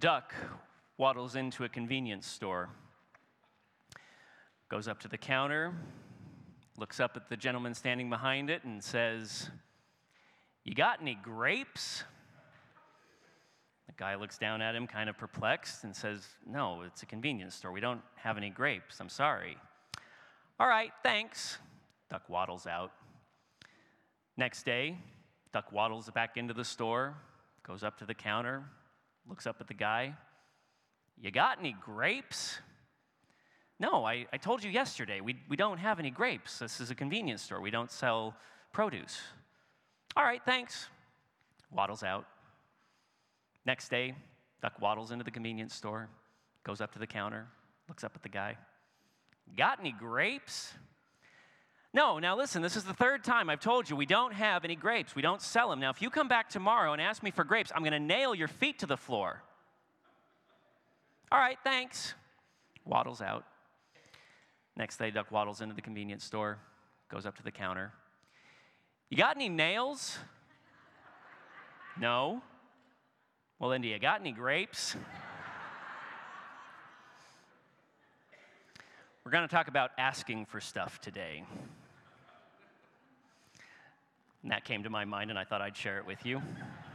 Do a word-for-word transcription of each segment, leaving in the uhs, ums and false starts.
duck waddles into a convenience store, goes up to the counter, looks up at the gentleman standing behind it and says, "You got any grapes?" The guy looks down at him kind of perplexed and says, "No, it's a convenience store. We don't have any grapes. I'm sorry." "All right, thanks." Duck waddles out. Next day, duck waddles back into the store, goes up to the counter, looks up at the guy. "You got any grapes?" "No, I, I told you yesterday, we, we don't have any grapes. This is a convenience store. We don't sell produce." "All right, thanks." Waddles out. Next day, duck waddles into the convenience store, goes up to the counter, looks up at the guy. "Got any grapes?" "No, now listen, this is the third time I've told you we don't have any grapes. We don't sell them. Now, if you come back tomorrow and ask me for grapes, I'm going to nail your feet to the floor." "All right, thanks." Waddles out. Next day, duck waddles into the convenience store, goes up to the counter. "You got any nails?" "No." "Well, then, do you got any grapes?" We're going to talk about asking for stuff today. And that came to my mind, and I thought I'd share it with you.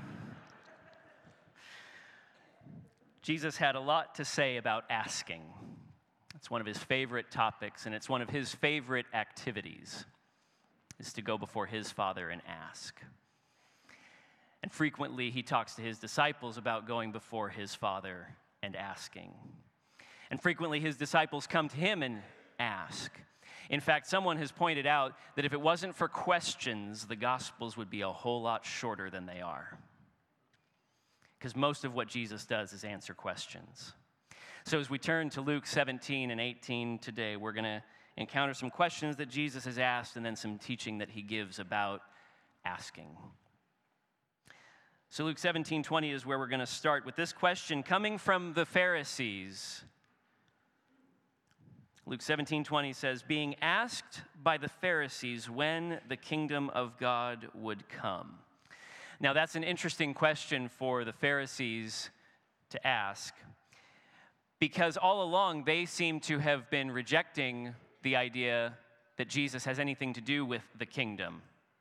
Jesus had a lot to say about asking. It's one of his favorite topics, and it's one of his favorite activities, is to go before his Father and ask. And frequently, he talks to his disciples about going before his Father and asking. And frequently, his disciples come to him and ask. In fact, someone has pointed out that if it wasn't for questions, the Gospels would be a whole lot shorter than they are. Because most of what Jesus does is answer questions. So as we turn to Luke seventeen and eighteen today, we're going to encounter some questions that Jesus has asked and then some teaching that he gives about asking. So Luke seventeen twenty is where we're going to start with this question coming from the Pharisees. Luke seventeen twenty says, "Being asked by the Pharisees when the kingdom of God would come." Now, that's an interesting question for the Pharisees to ask, because all along they seem to have been rejecting the idea that Jesus has anything to do with the kingdom.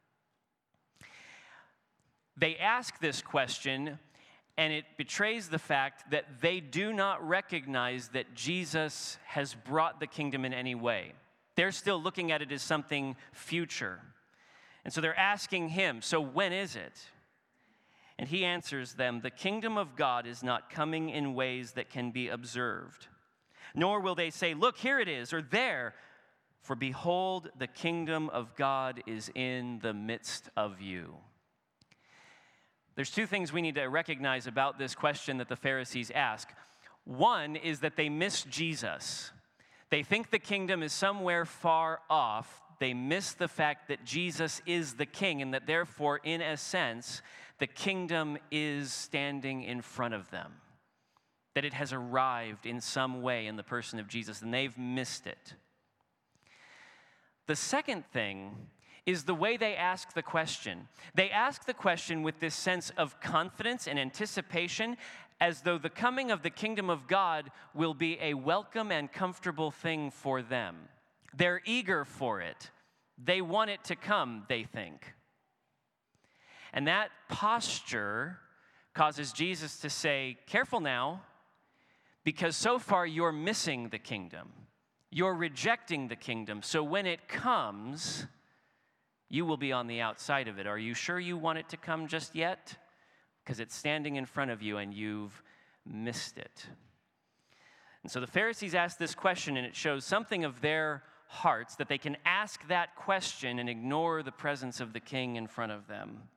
They ask this question, and it betrays the fact that they do not recognize that Jesus has brought the kingdom in any way. They're still looking at it as something future. And so they're asking him, "So when is it?" And he answers them, "The kingdom of God is not coming in ways that can be observed. Nor will they say, 'Look, here it is,' or 'there.' For behold, the kingdom of God is in the midst of you." There's two things we need to recognize about this question that the Pharisees ask. One is that they miss Jesus. They think the kingdom is somewhere far off. They miss the fact that Jesus is the king, and that therefore, in a sense, the kingdom is standing in front of them. That it has arrived in some way in the person of Jesus, and they've missed it. The second thing is the way they ask the question. They ask the question with this sense of confidence and anticipation, as though the coming of the kingdom of God will be a welcome and comfortable thing for them. They're eager for it. They want it to come, they think. And that posture causes Jesus to say, "Careful now, because so far you're missing the kingdom. You're rejecting the kingdom. So when it comes, you will be on the outside of it. Are you sure you want it to come just yet? Because it's standing in front of you and you've missed it." And so the Pharisees ask this question, and it shows something of their hearts, that they can ask that question and ignore the presence of the king in front of them,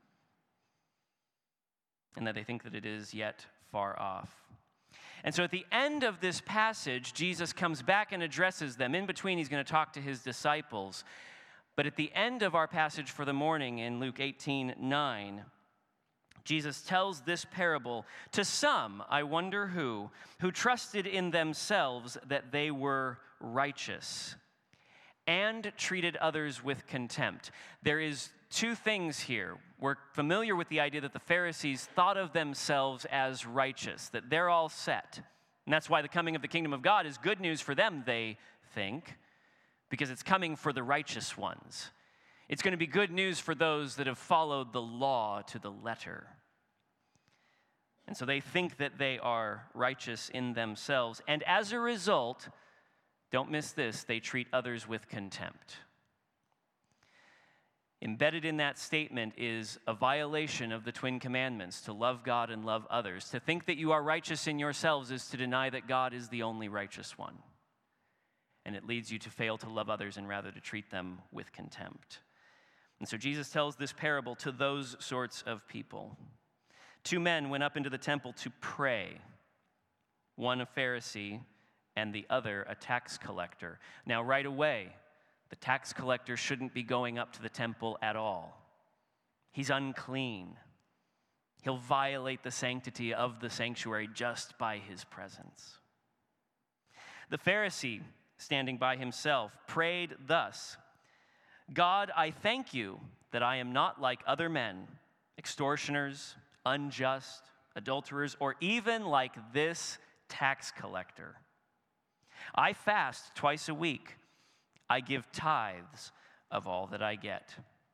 and that they think that it is yet far off. And so at the end of this passage, Jesus comes back and addresses them. In between, he's going to talk to his disciples. But at the end of our passage for the morning in Luke eighteen nine, Jesus tells this parable to some, I wonder who, who trusted in themselves that they were righteous and treated others with contempt. There is two things here. we're familiar with the idea that the Pharisees thought of themselves as righteous, that they're all set. And that's why the coming of the kingdom of God is good news for them, they think, because it's coming for the righteous ones. It's going to be good news for those that have followed the law to the letter. And so they think that they are righteous in themselves. And as a result, don't miss this, they treat others with contempt. Embedded in that statement is a violation of the twin commandments, to love God and love others. To think that you are righteous in yourselves is to deny that God is the only righteous one. And it leads you to fail to love others and rather to treat them with contempt. And so Jesus tells this parable to those sorts of people. Two men went up into the temple to pray, one a Pharisee and the other a tax collector. Now, right away, the tax collector shouldn't be going up to the temple at all. He's unclean. He'll violate the sanctity of the sanctuary just by his presence. The Pharisee, standing by himself, prayed thus, God, I thank you that I am not like other men, extortioners, unjust, adulterers, or even like this tax collector. I fast twice a week. I give tithes of all that I get.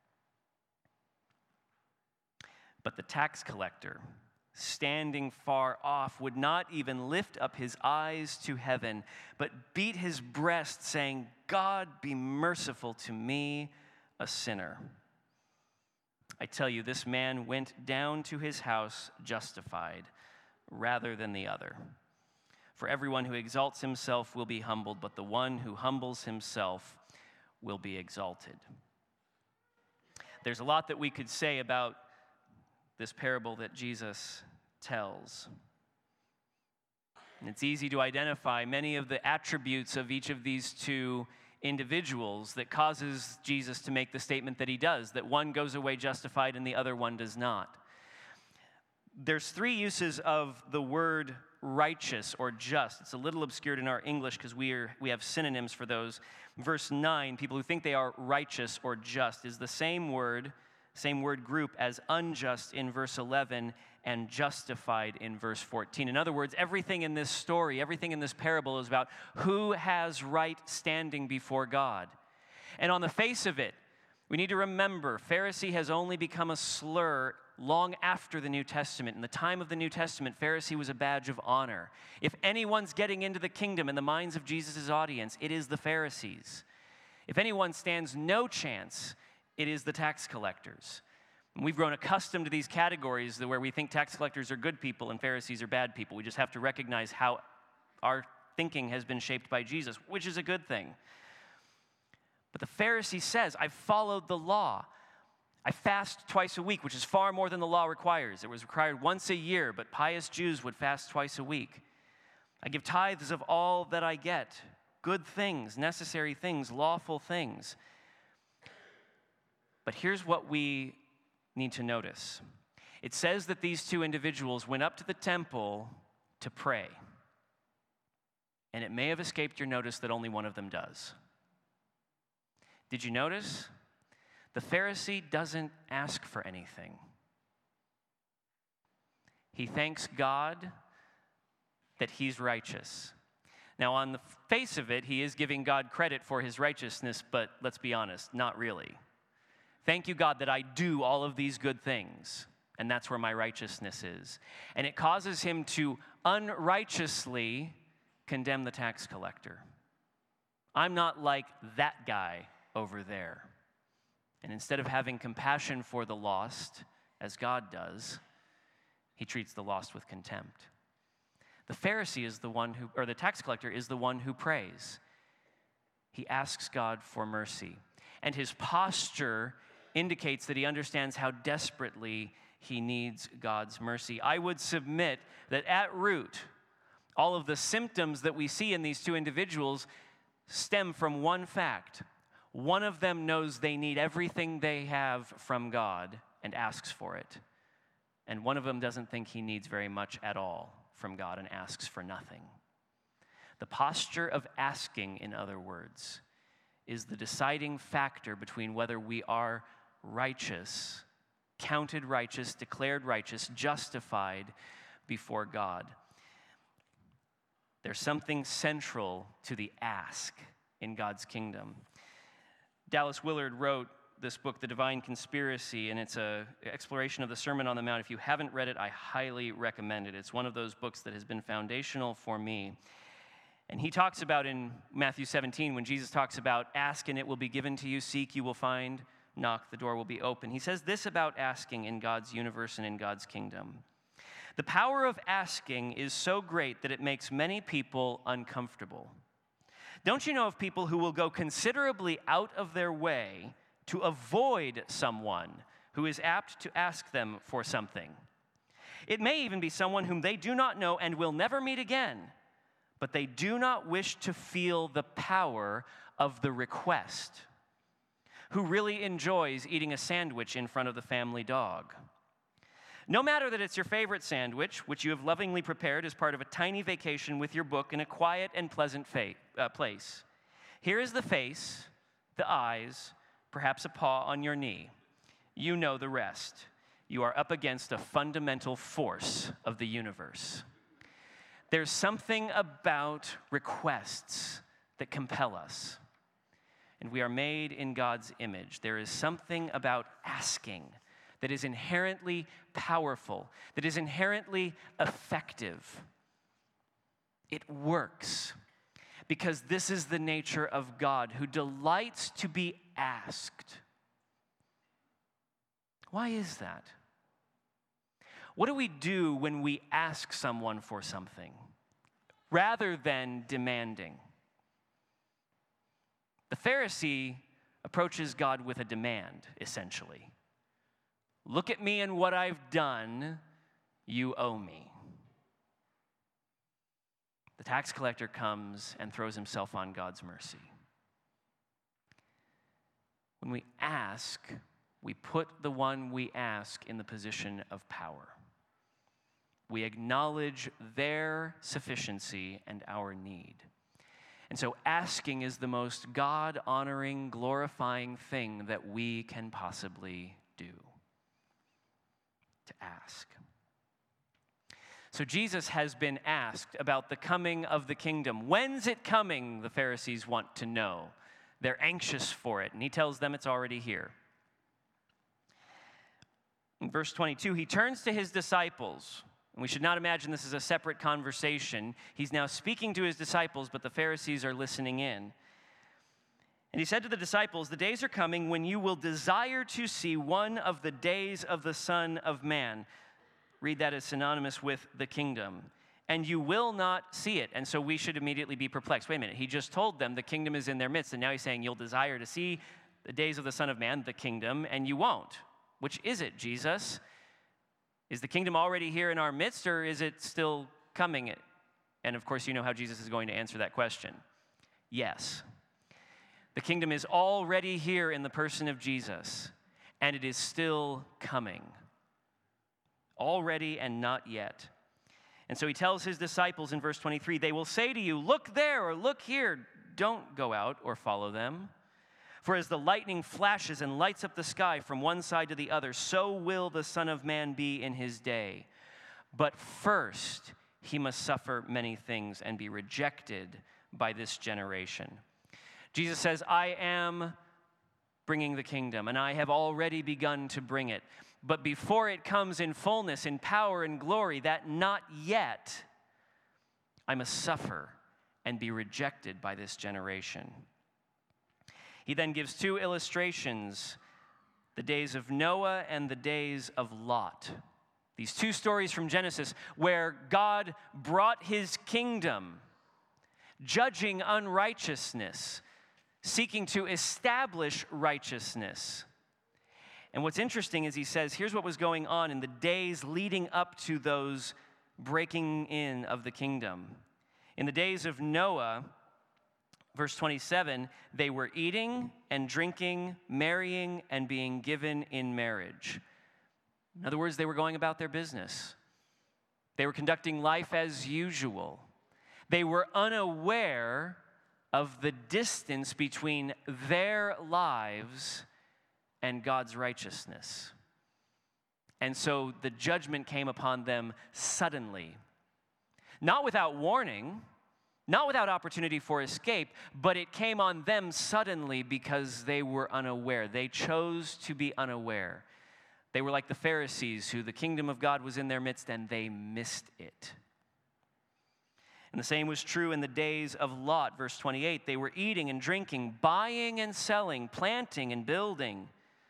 But the tax collector, standing far off, would not even lift up his eyes to heaven, but beat his breast, saying, God, be merciful to me, a sinner. I tell you, this man went down to his house justified rather than the other. For everyone who exalts himself will be humbled, but the one who humbles himself will be exalted. There's a lot that we could say about this parable that Jesus tells. And it's easy to identify many of the attributes of each of these two individuals that causes Jesus to make the statement that he does, that one goes away justified and the other one does not. There's three uses of the word righteous or just. It's a little obscured in our English because we are we have synonyms for those. Verse nine, people who think they are righteous or just, is the same word, same word group as unjust in verse eleven and justified in verse fourteen. In other words, everything in this story, everything in this parable is about who has right standing before God. And on the face of it, we need to remember, Pharisee has only become a slur long after the New Testament. In the time of the New Testament, Pharisee was a badge of honor. If anyone's getting into the kingdom in the minds of Jesus' audience, it is the Pharisees. If anyone stands no chance, it is the tax collectors. And we've grown accustomed to these categories where we think tax collectors are good people and Pharisees are bad people. We just have to recognize how our thinking has been shaped by Jesus, which is a good thing. But the Pharisee says, I've followed the law. I fast twice a week, which is far more than the law requires. It was required once a year, but pious Jews would fast twice a week. I give tithes of all that I get, good things, necessary things, lawful things. But here's what we need to notice. It says that these two individuals went up to the temple to pray. And it may have escaped your notice that only one of them does. Did you notice? The Pharisee doesn't ask for anything. He thanks God that he's righteous. Now, on the face of it, he is giving God credit for his righteousness, but let's be honest, not really. Thank you, God, that I do all of these good things, and that's where my righteousness is. And it causes him to unrighteously condemn the tax collector. I'm not like that guy over there. And instead of having compassion for the lost, as God does, he treats the lost with contempt. The Pharisee is the one who, or the tax collector is the one who prays. He asks God for mercy. And his posture indicates that he understands how desperately he needs God's mercy. I would submit that at root, all of the symptoms that we see in these two individuals stem from one fact. One of them knows they need everything they have from God and asks for it. And one of them doesn't think he needs very much at all from God and asks for nothing. The posture of asking, in other words, is the deciding factor between whether we are righteous counted righteous, declared righteous, justified before God. There's something central to the ask in God's kingdom. Dallas Willard wrote this book, The Divine Conspiracy, and it's an exploration of the Sermon on the Mount. If you haven't read it, I highly recommend it. It's one of those books that has been foundational for me. And he talks about in Matthew seventeen, when Jesus talks about ask and it will be given to you, seek, you will find, knock, the door will be open. He says this about asking in God's universe and in God's kingdom. The power of asking is so great that it makes many people uncomfortable. Don't you know of people who will go considerably out of their way to avoid someone who is apt to ask them for something? It may even be someone whom they do not know and will never meet again, but they do not wish to feel the power of the request. Who really enjoys eating a sandwich in front of the family dog? No matter that it's your favorite sandwich, which you have lovingly prepared as part of a tiny vacation with your book in a quiet and pleasant fa- uh, place. Here is the face, the eyes, perhaps a paw on your knee. You know the rest. You are up against a fundamental force of the universe. There's something about requests that compel us. And we are made in God's image. There is something about asking that is inherently powerful, that is inherently effective. It works because this is the nature of God, who delights to be asked. Why is that? What do we do when we ask someone for something rather than demanding? The Pharisee approaches God with a demand, essentially. Look at me and what I've done, you owe me. The tax collector comes and throws himself on God's mercy. When we ask, we put the one we ask in the position of power. We acknowledge their sufficiency and our need. And so asking is the most God-honoring, glorifying thing that we can possibly do. To ask. So Jesus has been asked about the coming of the kingdom. When's it coming? The Pharisees want to know. They're anxious for it, and he tells them it's already here. In verse twenty-two, he turns to his disciples. And we should not imagine this is a separate conversation. He's now speaking to his disciples, but the Pharisees are listening in. And he said to the disciples, the days are coming when you will desire to see one of the days of the Son of Man. Read that as synonymous with the kingdom. And you will not see it. And so we should immediately be perplexed. Wait a minute, he just told them the kingdom is in their midst. And now he's saying you'll desire to see the days of the Son of Man, the kingdom, and you won't. Which is it, Jesus? Is the kingdom already here in our midst, or is it still coming? And of course, you know how Jesus is going to answer that question. Yes. The kingdom is already here in the person of Jesus, and it is still coming. Already and not yet. And so he tells his disciples in verse twenty-three, they will say to you, look there or look here. Don't go out or follow them. For as the lightning flashes and lights up the sky from one side to the other, so will the Son of Man be in his day. But first, he must suffer many things and be rejected by this generation. Jesus says, I am bringing the kingdom, and I have already begun to bring it. But before it comes in fullness, in power and glory, that not yet, I must suffer and be rejected by this generation. He then gives two illustrations, the days of Noah and the days of Lot. These two stories from Genesis where God brought his kingdom, judging unrighteousness, seeking to establish righteousness. And what's interesting is he says, here's what was going on in the days leading up to those breaking in of the kingdom. In the days of Noah, verse twenty-seven, they were eating and drinking, marrying, and being given in marriage. In other words, they were going about their business. They were conducting life as usual. They were unaware of the distance between their lives and God's righteousness. And so the judgment came upon them suddenly. Not without warning, not without opportunity for escape, but it came on them suddenly because they were unaware. They chose to be unaware. They were like the Pharisees, who the kingdom of God was in their midst, and they missed it. And the same was true in the days of Lot, verse twenty-eight. They were eating and drinking, buying and selling, planting and building.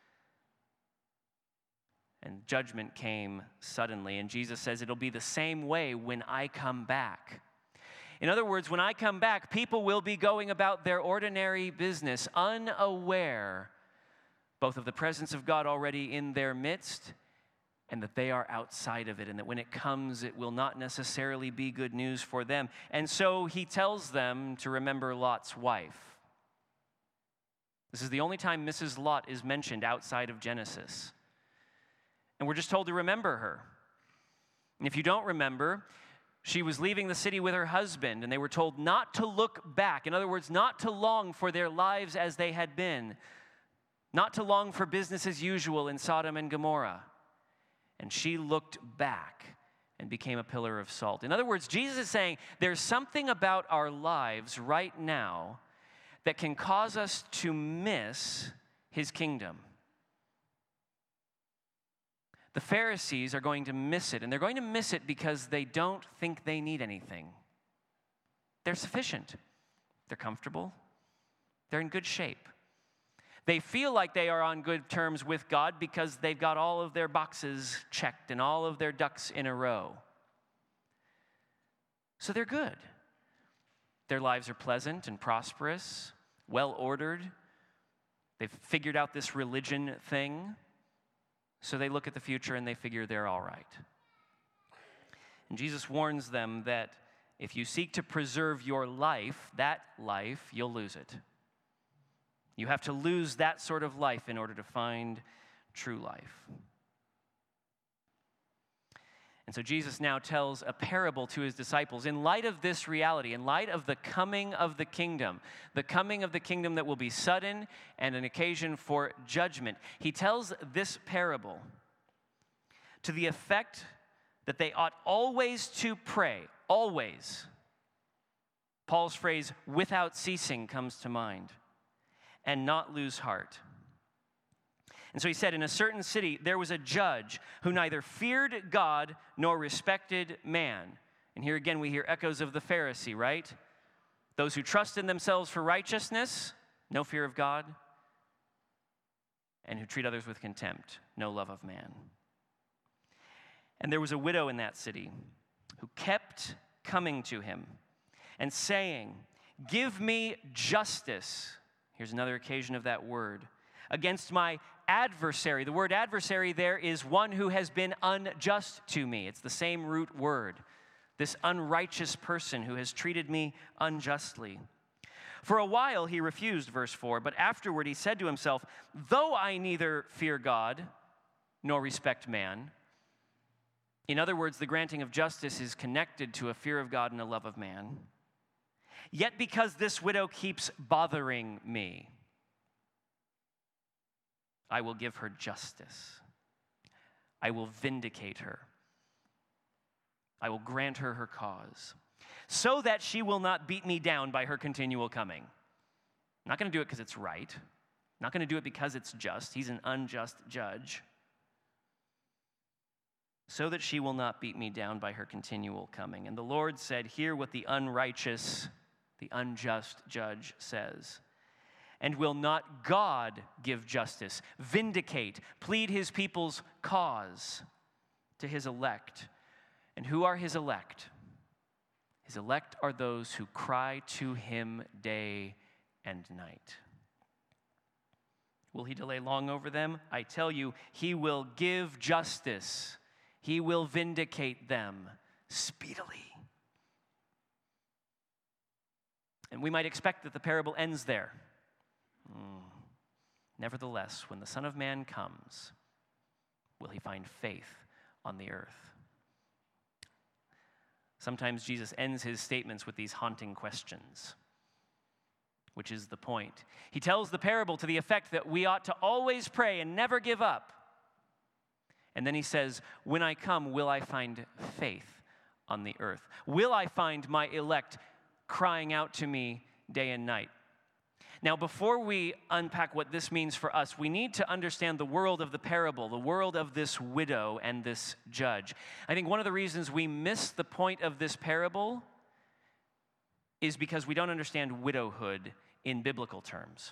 And judgment came suddenly. And Jesus says it'll be the same way when I come back. In other words, when I come back, people will be going about their ordinary business, unaware both of the presence of God already in their midst and that they are outside of it, and that when it comes, it will not necessarily be good news for them. And so he tells them to remember Lot's wife. This is the only time Missus Lot is mentioned outside of Genesis. And we're just told to remember her. And if you don't remember, she was leaving the city with her husband, and they were told not to look back. In other words, not to long for their lives as they had been, not to long for business as usual in Sodom and Gomorrah. And she looked back and became a pillar of salt. In other words, Jesus is saying there's something about our lives right now that can cause us to miss his kingdom. The Pharisees are going to miss it, and they're going to miss it because they don't think they need anything. They're sufficient. They're comfortable. They're in good shape. They feel like they are on good terms with God because they've got all of their boxes checked and all of their ducks in a row. So they're good. Their lives are pleasant and prosperous, well-ordered. They've figured out this religion thing. So they look at the future and they figure they're all right. And Jesus warns them that if you seek to preserve your life, that life, you'll lose it. You have to lose that sort of life in order to find true life. And so Jesus now tells a parable to his disciples in light of this reality, in light of the coming of the kingdom, the coming of the kingdom that will be sudden and an occasion for judgment. He tells this parable to the effect that they ought always to pray, always. Paul's phrase, without ceasing, comes to mind, and not lose heart. And so he said, in a certain city, there was a judge who neither feared God nor respected man. And here again, we hear echoes of the Pharisee, right? Those who trust in themselves for righteousness, no fear of God, and who treat others with contempt, no love of man. And there was a widow in that city who kept coming to him and saying, give me justice. Here's another occasion of that word. Against my adversary. The word adversary there is one who has been unjust to me. It's the same root word. This unrighteous person who has treated me unjustly. For a while he refused, verse four, but afterward he said to himself, though I neither fear God nor respect man. In other words, the granting of justice is connected to a fear of God and a love of man. Yet because this widow keeps bothering me, I will give her justice. I will vindicate her. I will grant her her cause, so that she will not beat me down by her continual coming. I'm not going to do it because it's right. I'm not going to do it because it's just. He's an unjust judge. So that she will not beat me down by her continual coming. And the Lord said, hear what the unrighteous, the unjust judge says. And will not God give justice, vindicate, plead his people's cause to his elect? And who are his elect? His elect are those who cry to him day and night. Will he delay long over them? I tell you, he will give justice. He will vindicate them speedily. And we might expect that the parable ends there. Mm. Nevertheless, when the Son of Man comes, will he find faith on the earth? Sometimes Jesus ends his statements with these haunting questions, which is the point. He tells the parable to the effect that we ought to always pray and never give up. And then he says, when I come, will I find faith on the earth? Will I find my elect crying out to me day and night? Now, before we unpack what this means for us, we need to understand the world of the parable, the world of this widow and this judge. I think one of the reasons we miss the point of this parable is because we don't understand widowhood in biblical terms.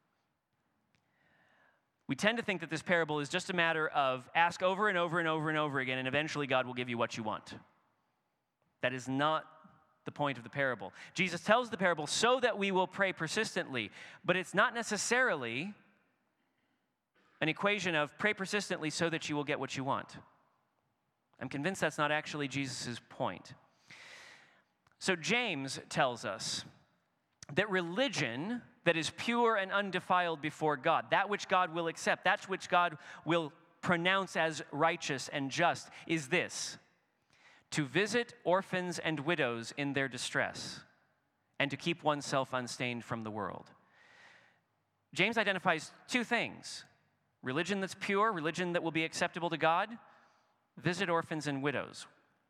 We tend to think that this parable is just a matter of ask over and over and over and over again, and eventually God will give you what you want. That is not the point of the parable. Jesus tells the parable so that we will pray persistently, but it's not necessarily an equation of pray persistently so that you will get what you want. I'm convinced that's not actually Jesus' point. So James tells us that religion that is pure and undefiled before God, that which God will accept, that which God will pronounce as righteous and just, is this: to visit orphans and widows in their distress, and to keep oneself unstained from the world. James identifies two things: religion that's pure, religion that will be acceptable to God, visit orphans and widows.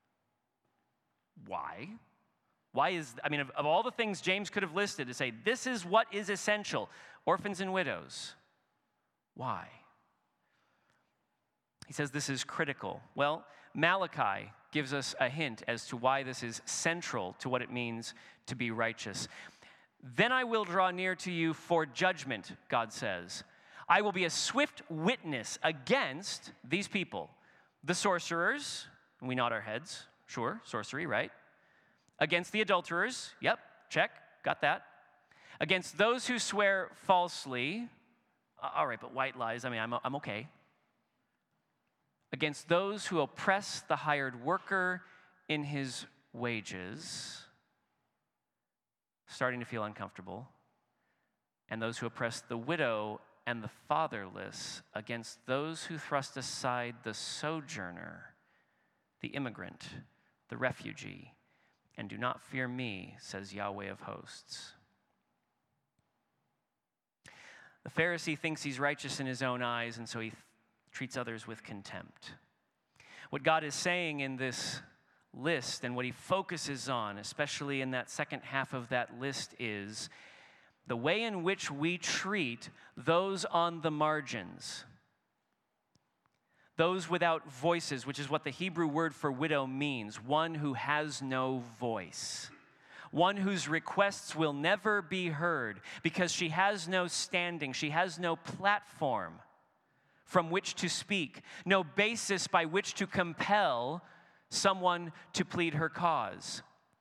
Why? Why is, I mean, of, of all the things James could have listed to say, this is what is essential, orphans and widows. Why? He says this is critical. Well, Malachi gives us a hint as to why this is central to what it means to be righteous. Then I will draw near to you for judgment, God says. I will be a swift witness against these people, the sorcerers, we nod our heads, sure, sorcery, right? Against the adulterers, yep, check, got that. Against those who swear falsely, all right, but white lies, I mean, I'm, I'm okay. Against those who oppress the hired worker in his wages, starting to feel uncomfortable, and those who oppress the widow and the fatherless, against those who thrust aside the sojourner, the immigrant, the refugee, and do not fear me, says Yahweh of hosts. The Pharisee thinks he's righteous in his own eyes, and so he th- treats others with contempt. What God is saying in this list and what he focuses on, especially in that second half of that list, is the way in which we treat those on the margins, those without voices, which is what the Hebrew word for widow means, one who has no voice, one whose requests will never be heard because she has no standing, she has no platform from which to speak, no basis by which to compel someone to plead her cause.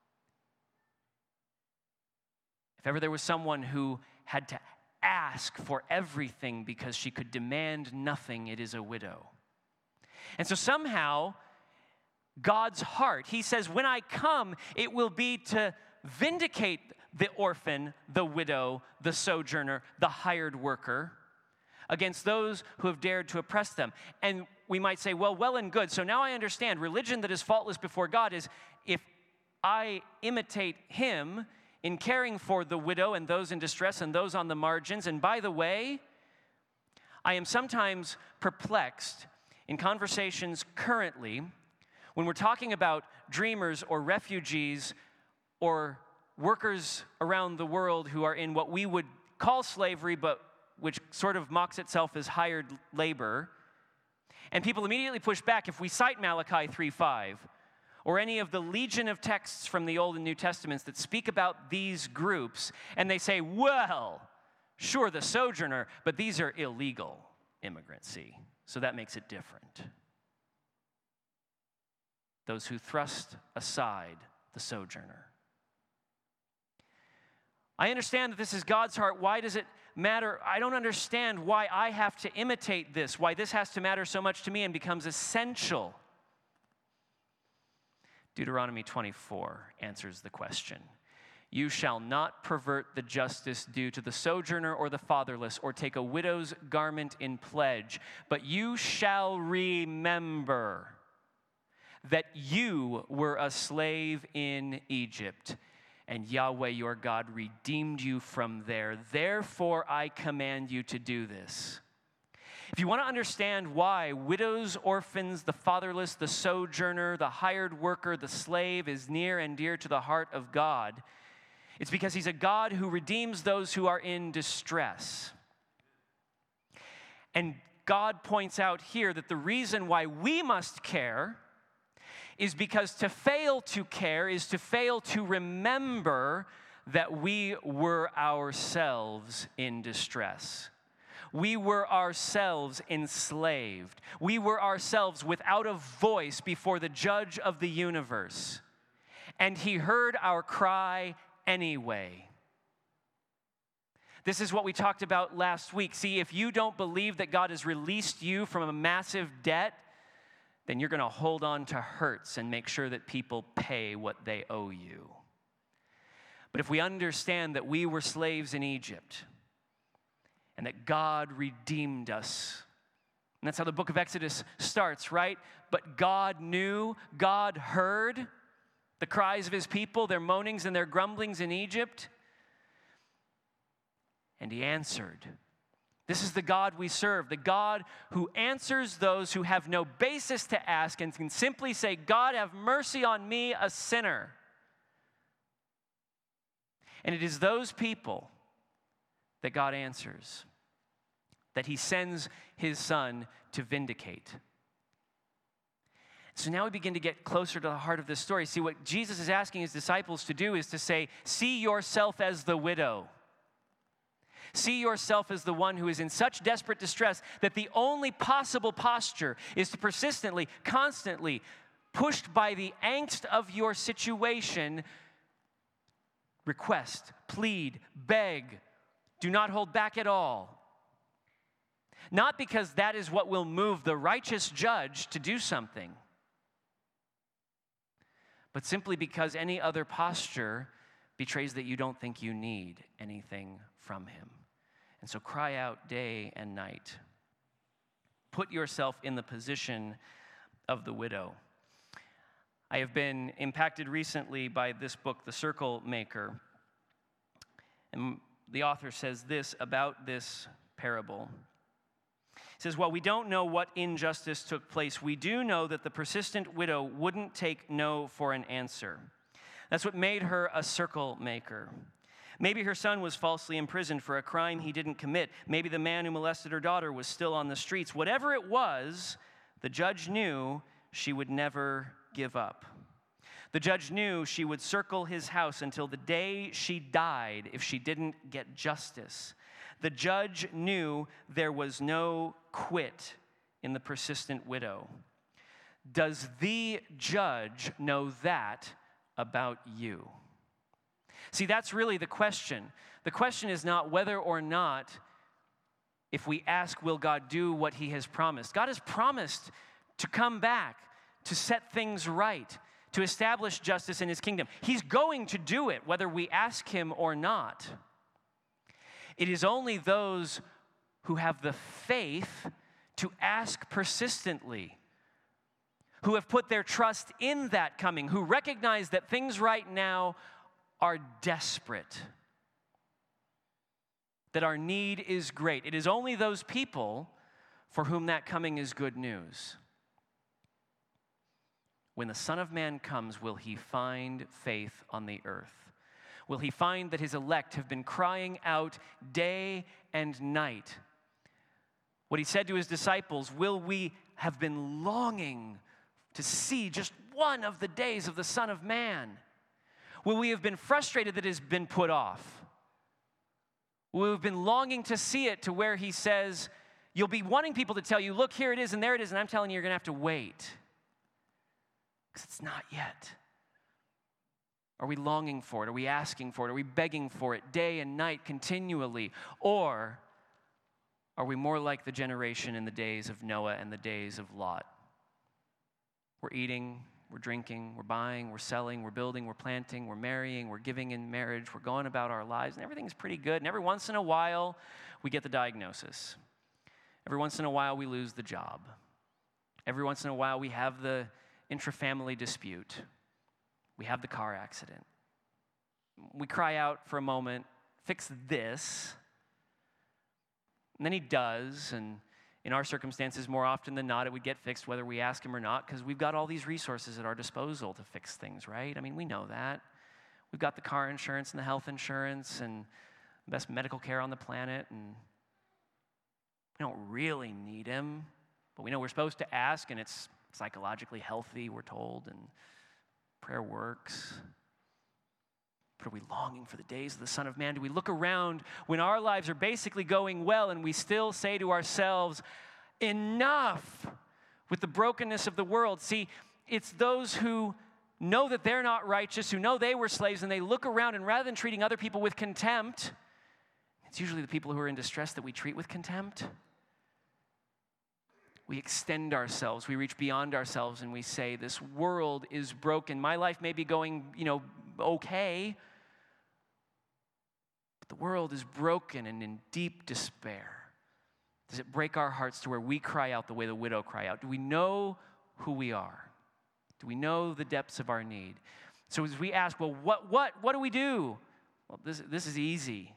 If ever there was someone who had to ask for everything because she could demand nothing, it is a widow. And so somehow, God's heart, he says, when I come, it will be to vindicate the orphan, the widow, the sojourner, the hired worker, against those who have dared to oppress them. And we might say, well, well and good. So now I understand religion that is faultless before God is if I imitate him in caring for the widow and those in distress and those on the margins. And by the way, I am sometimes perplexed in conversations currently when we're talking about dreamers or refugees or workers around the world who are in what we would call slavery, but which sort of mocks itself as hired labor. And people immediately push back if we cite Malachi three five or any of the legion of texts from the Old and New Testaments that speak about these groups, and they say, well, sure, the sojourner, but these are illegal immigrants, see? So that makes it different. Those who thrust aside the sojourner. I understand that this is God's heart. Why does it matter? I don't understand why I have to imitate this, why this has to matter so much to me and becomes essential. Deuteronomy twenty-four answers the question. You shall not pervert the justice due to the sojourner or the fatherless, or take a widow's garment in pledge, but you shall remember that you were a slave in Egypt, and Yahweh your God redeemed you from there. Therefore I command you to do this. If you want to understand why widows, orphans, the fatherless, the sojourner, the hired worker, the slave is near and dear to the heart of God, it's because he's a God who redeems those who are in distress. And God points out here that the reason why we must care is because to fail to care is to fail to remember that we were ourselves in distress. We were ourselves enslaved. We were ourselves without a voice before the judge of the universe. And he heard our cry anyway. This is what we talked about last week. See, if you don't believe that God has released you from a massive debt, then you're going to hold on to hurts and make sure that people pay what they owe you. But if we understand that we were slaves in Egypt and that God redeemed us, and that's how the book of Exodus starts, right? But God knew, God heard the cries of his people, their moanings and their grumblings in Egypt, and he answered. This is the God we serve, the God who answers those who have no basis to ask and can simply say, God, have mercy on me, a sinner. And it is those people that God answers, that he sends his son to vindicate. So now we begin to get closer to the heart of this story. See, what Jesus is asking his disciples to do is to say, see yourself as the widow. See yourself as the one who is in such desperate distress that the only possible posture is to persistently, constantly, pushed by the angst of your situation, request, plead, beg, do not hold back at all. Not because that is what will move the righteous judge to do something, but simply because any other posture betrays that you don't think you need anything from him. And so cry out day and night. Put yourself in the position of the widow. I have been impacted recently by this book, The Circle Maker. And the author says this about this parable. He says, while we don't know what injustice took place, we do know that the persistent widow wouldn't take no for an answer. That's what made her a circle maker. Maybe her son was falsely imprisoned for a crime he didn't commit. Maybe the man who molested her daughter was still on the streets. Whatever it was, the judge knew she would never give up. The judge knew she would circle his house until the day she died if she didn't get justice. The judge knew there was no quit in the persistent widow. Does the judge know that about you? See, that's really the question. The question is not whether or not, if we ask, will God do what he has promised? God has promised to come back, to set things right, to establish justice in his kingdom. He's going to do it, whether we ask him or not. It is only those who have the faith to ask persistently, who have put their trust in that coming, who recognize that things right now are desperate, that our need is great. It is only those people for whom that coming is good news. When the Son of Man comes, will he find faith on the earth? Will he find that his elect have been crying out day and night? What he said to his disciples, will we have been longing to see just one of the days of the Son of Man? Will we have been frustrated that it has been put off? Will we have been longing to see it to where he says, you'll be wanting people to tell you, look, here it is and there it is, and I'm telling you, you're going to have to wait. Because it's not yet. Are we longing for it? Are we asking for it? Are we begging for it day and night continually? Or are we more like the generation in the days of Noah and the days of Lot? We're eating, we're drinking, we're buying, we're selling, we're building, we're planting, we're marrying, we're giving in marriage, we're going about our lives, and everything's pretty good. And every once in a while, we get the diagnosis. Every once in a while, we lose the job. Every once in a while, we have the intrafamily dispute. We have the car accident. We cry out for a moment, fix this. And then he does, and In our circumstances, more often than not, it would get fixed whether we ask him or not, because we've got all these resources at our disposal to fix things, right? I mean, we know that. We've got the car insurance and the health insurance and the best medical care on the planet, and we don't really need him, but we know we're supposed to ask, and it's psychologically healthy, we're told, and prayer works. But are we longing for the days of the Son of Man? Do we look around when our lives are basically going well and we still say to ourselves, enough with the brokenness of the world? See, it's those who know that they're not righteous, who know they were slaves, and they look around, and rather than treating other people with contempt, it's usually the people who are in distress that we treat with contempt. We extend ourselves, we reach beyond ourselves, and we say, this world is broken. My life may be going, you know, okay, but the world is broken and in deep despair. Does it break our hearts to where we cry out the way the widow cried out? Do we know who we are? Do we know the depths of our need? So as we ask, well, what, what, what do we do? Well, this, this is easy.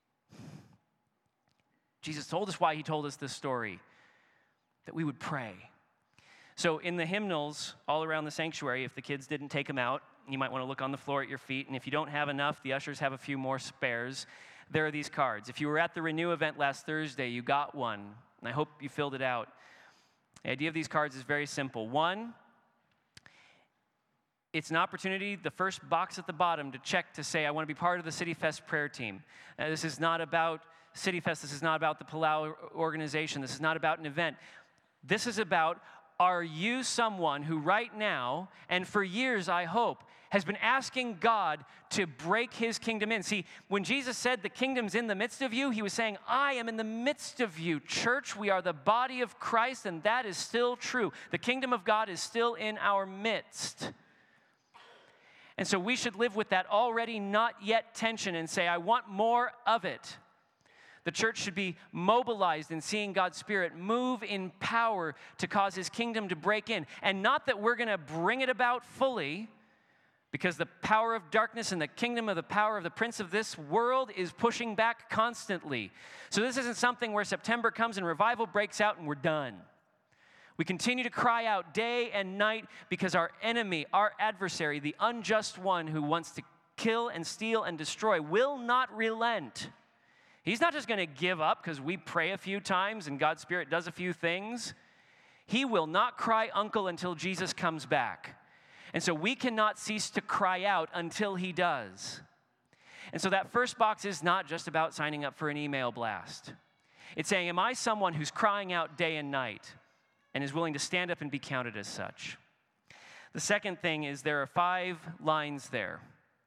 Jesus told us why he told us this story, that we would pray. So in the hymnals all around the sanctuary, if the kids didn't take them out, you might want to look on the floor at your feet, and if you don't have enough, the ushers have a few more spares. There are these cards. If you were at the Renew event last Thursday, you got one, and I hope you filled it out. The idea of these cards is very simple. One, it's an opportunity, the first box at the bottom, to check to say, I want to be part of the City Fest prayer team. Now, this is not about City Fest. This is not about the Palau organization. This is not about an event. This is about, are you someone who right now, and for years I hope, has been asking God to break his kingdom in? See, when Jesus said the kingdom's in the midst of you, he was saying, I am in the midst of you. Church, we are the body of Christ, and that is still true. The kingdom of God is still in our midst. And so we should live with that already not yet tension and say, I want more of it. The church should be mobilized in seeing God's Spirit move in power to cause his kingdom to break in. And not that we're going to bring it about fully, because the power of darkness and the kingdom of the power of the prince of this world is pushing back constantly. So this isn't something where September comes and revival breaks out and we're done. We continue to cry out day and night because our enemy, our adversary, the unjust one who wants to kill and steal and destroy, will not relent. He's not just going to give up because we pray a few times and God's Spirit does a few things. He will not cry uncle until Jesus comes back. And so we cannot cease to cry out until he does. And so that first box is not just about signing up for an email blast. It's saying, am I someone who's crying out day and night and is willing to stand up and be counted as such? The second thing is there are five lines there.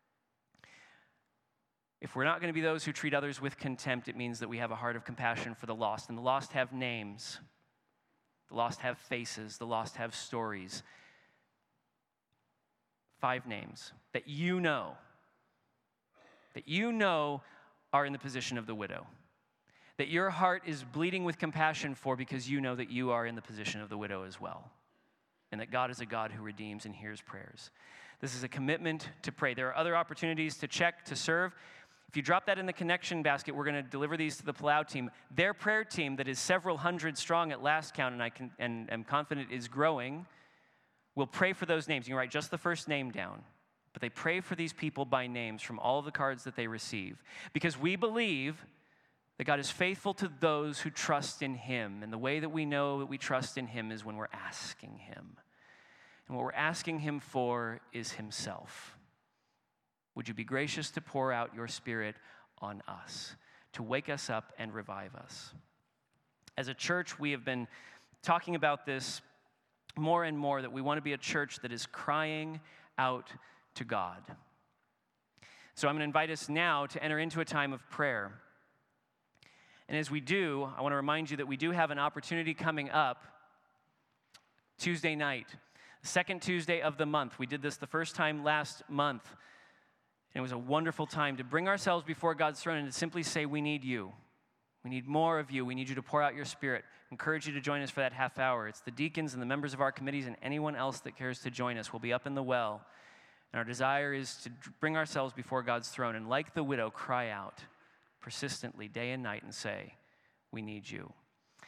If we're not going to be those who treat others with contempt, it means that we have a heart of compassion for the lost. And the lost have names. The lost have faces. The lost have stories. Five names that you know, that you know are in the position of the widow, that your heart is bleeding with compassion for because you know that you are in the position of the widow as well, and that God is a God who redeems and hears prayers. This is a commitment to pray. There are other opportunities to check, to serve. If you drop that in the connection basket, we're going to deliver these to the Palau team. Their prayer team that is several hundred strong at last count, and I can and am confident is growing, will pray for those names. You can write just the first name down. But they pray for these people by names from all of the cards that they receive. Because we believe that God is faithful to those who trust in him. And the way that we know that we trust in him is when we're asking him. And what we're asking him for is himself. Would you be gracious to pour out your Spirit on us, to wake us up and revive us? As a church, we have been talking about this more and more, that we want to be a church that is crying out to God. So I'm going to invite us now to enter into a time of prayer. And as we do, I want to remind you that we do have an opportunity coming up Tuesday night, the second Tuesday of the month. We did this the first time last month. And it was a wonderful time to bring ourselves before God's throne and to simply say, we need you. We need more of you. We need you to pour out your Spirit. I encourage you to join us for that half hour. It's the deacons and the members of our committees and anyone else that cares to join us. We'll be up in the well. And our desire is to bring ourselves before God's throne and, like the widow, cry out persistently day and night and say, we need you.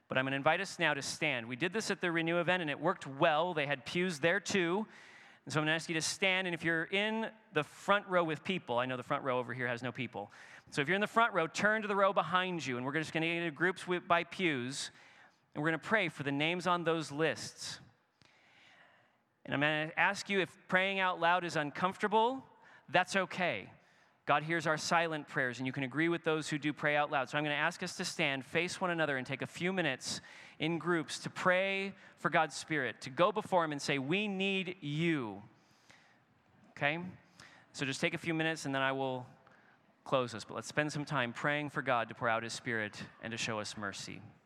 But I'm going to invite us now to stand. We did this at the Renew event, and it worked well. They had pews there, too. And so I'm going to ask you to stand, and if you're in the front row with people, I know the front row over here has no people. So if you're in the front row, turn to the row behind you, and we're just going to get into groups with, by pews, and we're going to pray for the names on those lists. And I'm going to ask you, if praying out loud is uncomfortable, that's okay. God hears our silent prayers, and you can agree with those who do pray out loud. So I'm going to ask us to stand, face one another, and take a few minutes in groups to pray for God's Spirit, to go before Him and say, we need you. Okay? So just take a few minutes, and then I will close us. But let's spend some time praying for God to pour out His Spirit and to show us mercy.